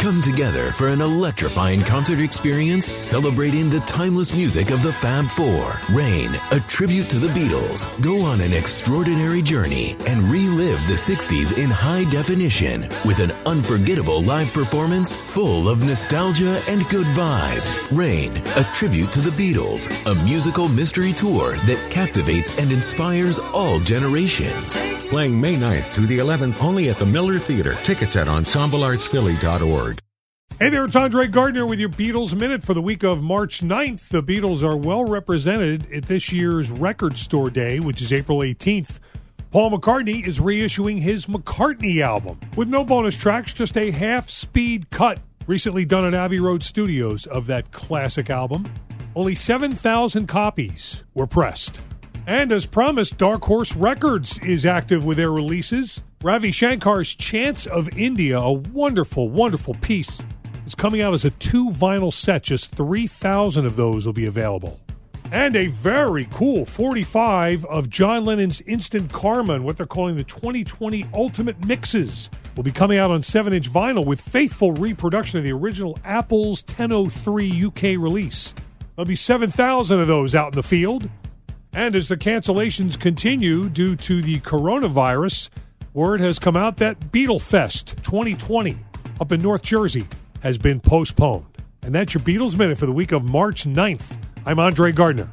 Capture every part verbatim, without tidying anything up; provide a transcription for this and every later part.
Come together for an electrifying concert experience celebrating the timeless music of the Fab Four. Rain, a tribute to the Beatles. Go on an extraordinary journey and relive the sixties in high definition with an unforgettable live performance full of nostalgia and good vibes. Rain, a tribute to the Beatles. A musical mystery tour that captivates and inspires all generations. Playing May ninth through the eleventh only at the Miller Theater. Tickets at ensemble arts philly dot org. Hey there, it's Andre Gardner with your Beatles Minute for the week of March ninth. The Beatles are well represented at this year's Record Store Day, which is April eighteenth. Paul McCartney is reissuing his McCartney album with no bonus tracks, just a half-speed cut recently done at Abbey Road Studios of that classic album. Only seven thousand copies were pressed. And as promised, Dark Horse Records is active with their releases. Ravi Shankar's Chants of India, a wonderful, wonderful piece. It's coming out as a two-vinyl set. Just three thousand of those will be available. And a very cool forty-five of John Lennon's Instant Karma and what they're calling the twenty twenty Ultimate Mixes will be coming out on seven-inch vinyl with faithful reproduction of the original Apple's ten oh three U K release. There'll be seven thousand of those out in the field. And as the cancellations continue due to the coronavirus, word has come out that Beatlefest twenty twenty up in North Jersey has been postponed. And that's your Beatles Minute for the week of March ninth. I'm Andre Gardner.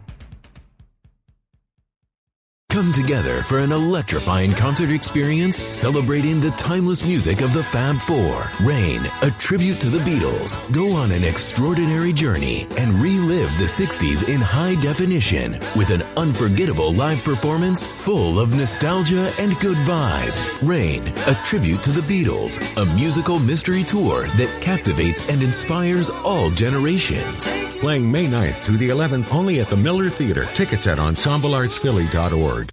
Come together for an electrifying concert experience celebrating the timeless music of the Fab Four. Rain, a tribute to the Beatles. Go on an extraordinary journey and relive the sixties in high definition with an unforgettable live performance full of nostalgia and good vibes. Rain, a tribute to the Beatles. A musical mystery tour that captivates and inspires all generations. Playing May ninth through the eleventh only at the Miller Theater. Tickets at ensemble arts philly dot org.